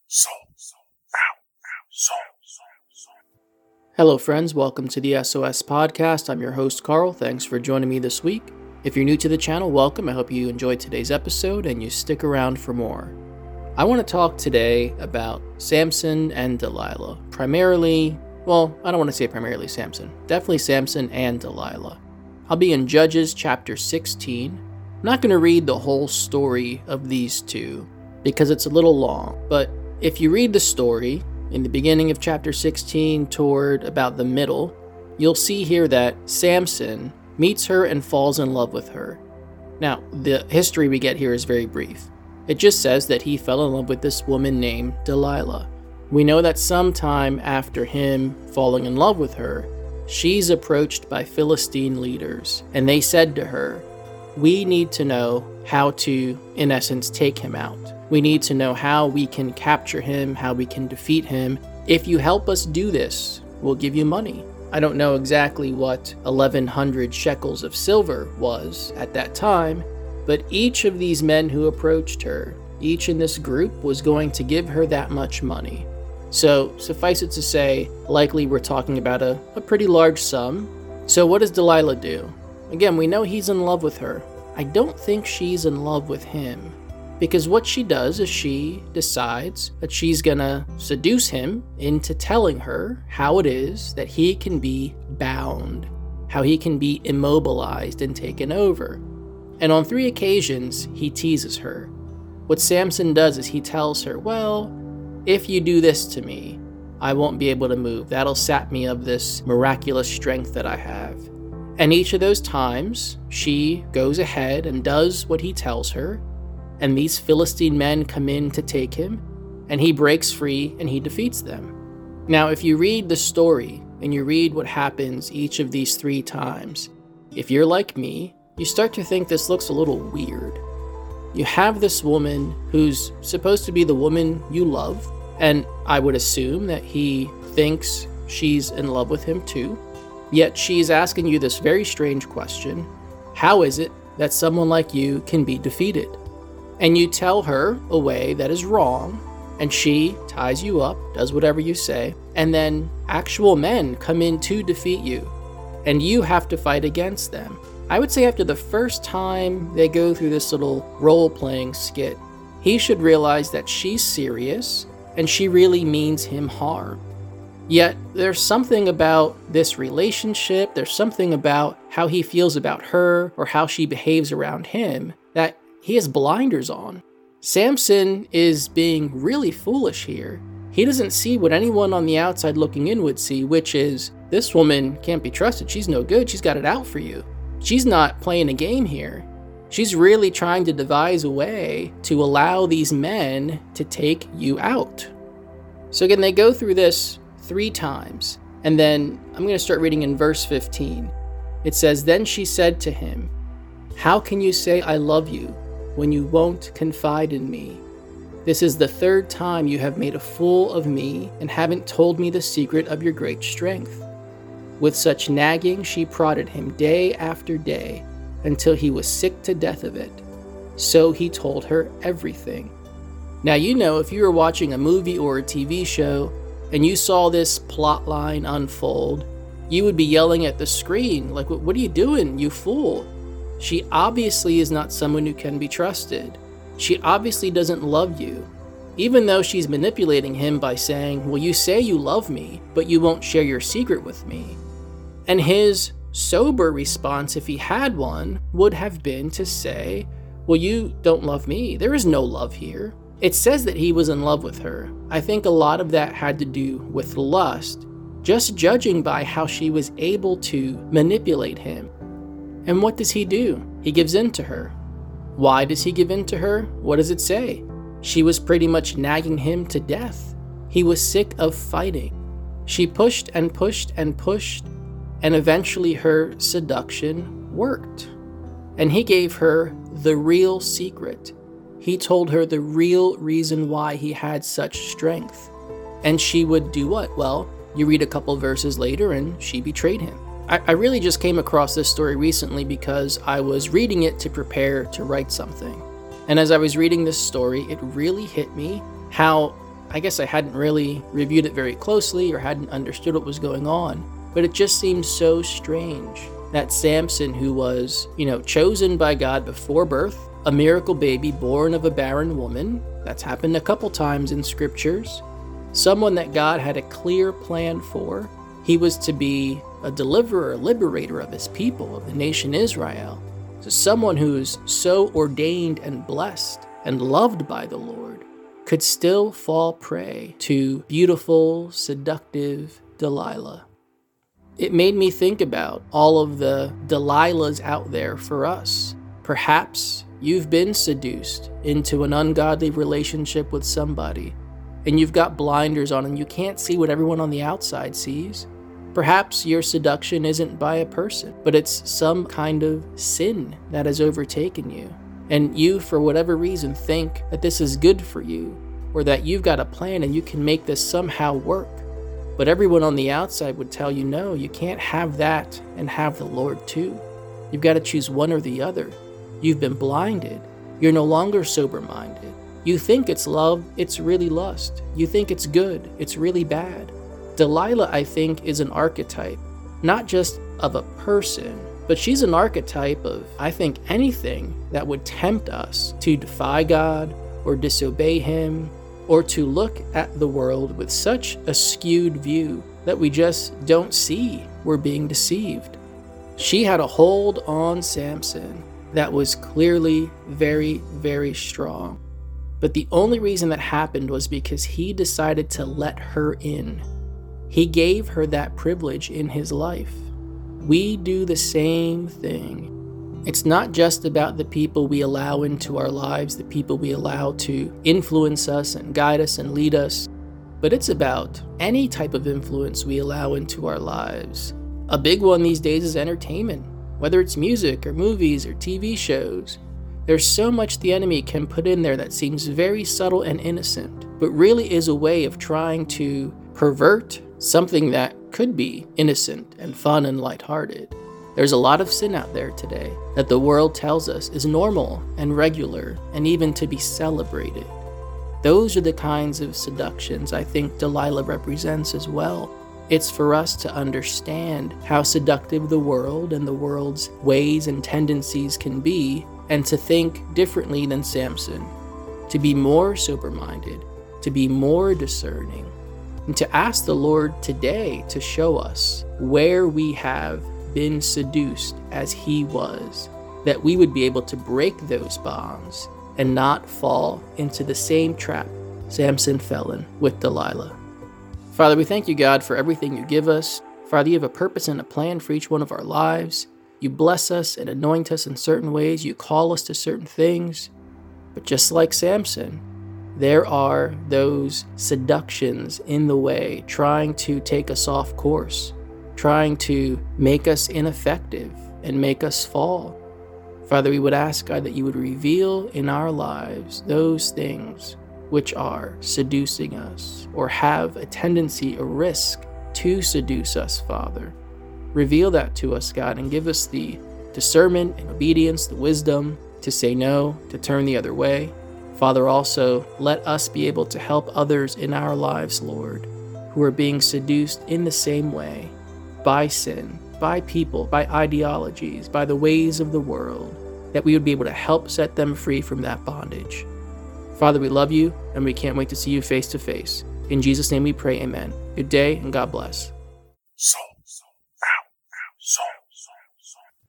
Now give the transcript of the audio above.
Soul Out. Soul. Hello friends, welcome to the SOS Podcast. I'm your host Carl. Thanks for joining me this week. If you're new to the channel, welcome. I hope you enjoyed today's episode and you stick around for more. I want to talk today about Samson and Delilah. I don't want to say primarily Samson. Definitely Samson and Delilah. I'll be in Judges chapter 16. I'm not going to read the whole story of these two because it's a little long, but if you read the story in the beginning of chapter 16 toward about the middle, you'll see here that Samson meets her and falls in love with her. Now, the history we get here is very brief. It just says that he fell in love with this woman named Delilah. We know that sometime after him falling in love with her, she's approached by Philistine leaders, and they said to her, "We need to know how to, in essence, take him out. We need to know how we can capture him, how we can defeat him. If you help us do this, we'll give you money." I don't know exactly what 1,100 shekels of silver was at that time, but each of these men who approached her, each in this group, was going to give her that much money. So suffice it to say, likely we're talking about a pretty large sum. So what does Delilah do? Again, we know he's in love with her. I don't think she's in love with him. Because what she does is she decides that she's gonna seduce him into telling her how it is that he can be bound, how he can be immobilized and taken over. And on 3 occasions, he teases her. What Samson does is he tells her, "Well, if you do this to me, I won't be able to move. That'll sap me of this miraculous strength that I have." And each of those times, she goes ahead and does what he tells her, and these Philistine men come in to take him, and he breaks free and he defeats them. Now, if you read the story and you read what happens each of these 3 times, if you're like me, you start to think this looks a little weird. You have this woman who's supposed to be the woman you love, and I would assume that he thinks she's in love with him too, yet she's asking you this very strange question: how is it that someone like you can be defeated? And you tell her a way that is wrong, and she ties you up, does whatever you say, and then actual men come in to defeat you, and you have to fight against them. I would say after the first time they go through this little role-playing skit, he should realize that she's serious, and she really means him harm. Yet, there's something about this relationship, there's something about how he feels about her, or how she behaves around him, that he has blinders on. Samson is being really foolish here. He doesn't see what anyone on the outside looking in would see, which is, this woman can't be trusted. She's no good. She's got it out for you. She's not playing a game here. She's really trying to devise a way to allow these men to take you out. So again, they go through this 3 times. And then I'm going to start reading in verse 15. It says, "Then she said to him, 'How can you say I love you when you won't confide in me? This is the 3rd time you have made a fool of me and haven't told me the secret of your great strength.' With such nagging, she prodded him day after day until he was sick to death of it. So he told her everything." Now, you know, if you were watching a movie or a TV show and you saw this plot line unfold, you would be yelling at the screen, like, "What are you doing, you fool?" She obviously is not someone who can be trusted. She obviously doesn't love you, even though she's manipulating him by saying, "Well, you say you love me, but you won't share your secret with me." And his sober response, if he had one, would have been to say, "Well, you don't love me. There is no love here." It says that he was in love with her. I think a lot of that had to do with lust, just judging by how she was able to manipulate him. And what does he do? He gives in to her. Why does he give in to her? What does it say? She was pretty much nagging him to death. He was sick of fighting. She pushed and pushed and pushed, and eventually her seduction worked. And he gave her the real secret. He told her the real reason why he had such strength. And she would do what? Well, you read a couple verses later and she betrayed him. I really just came across this story recently because I was reading it to prepare to write something. And as I was reading this story, it really hit me how I guess I hadn't really reviewed it very closely or hadn't understood what was going on, but it just seemed so strange that Samson, who was, chosen by God before birth, a miracle baby born of a barren woman, that's happened a couple times in scriptures, someone that God had a clear plan for. He was to be a deliverer, liberator of his people, of the nation Israel. So someone who's so ordained and blessed and loved by the Lord could still fall prey to beautiful, seductive Delilah. It made me think about all of the Delilahs out there for us. Perhaps you've been seduced into an ungodly relationship with somebody, and you've got blinders on and you can't see what everyone on the outside sees. Perhaps your seduction isn't by a person, but it's some kind of sin that has overtaken you. And you, for whatever reason, think that this is good for you, or that you've got a plan and you can make this somehow work. But everyone on the outside would tell you, no, you can't have that and have the Lord too. You've got to choose one or the other. You've been blinded. You're no longer sober-minded. You think it's love, it's really lust. You think it's good, it's really bad. Delilah, I think, is an archetype, not just of a person, but she's an archetype of, I think, anything that would tempt us to defy God or disobey Him, or to look at the world with such a skewed view that we just don't see we're being deceived. She had a hold on Samson that was clearly very, very strong. But the only reason that happened was because he decided to let her in. He gave her that privilege in his life. We do the same thing. It's not just about the people we allow into our lives, the people we allow to influence us and guide us and lead us, but it's about any type of influence we allow into our lives. A big one these days is entertainment, whether it's music or movies or TV shows. There's so much the enemy can put in there that seems very subtle and innocent, but really is a way of trying to pervert something that could be innocent and fun and lighthearted. There's a lot of sin out there today that the world tells us is normal and regular and even to be celebrated. Those are the kinds of seductions I think Delilah represents as well. It's for us to understand how seductive the world and the world's ways and tendencies can be, and to think differently than Samson, to be more sober-minded, to be more discerning, and to ask the Lord today to show us where we have been seduced as he was, that we would be able to break those bonds and not fall into the same trap Samson fell in with Delilah. Father, we thank you, God, for everything you give us. Father, you have a purpose and a plan for each one of our lives. You bless us and anoint us in certain ways. You call us to certain things. But just like Samson, there are those seductions in the way, trying to take us off course, trying to make us ineffective and make us fall. Father, we would ask, God, that you would reveal in our lives those things which are seducing us or have a tendency, a risk to seduce us, Father. Reveal that to us, God, and give us the discernment and obedience, the wisdom to say no, to turn the other way. Father, also let us be able to help others in our lives, Lord, who are being seduced in the same way by sin, by people, by ideologies, by the ways of the world, that we would be able to help set them free from that bondage. Father, we love you, and we can't wait to see you face to face. In Jesus' name we pray, amen. Good day, and God bless. Soul.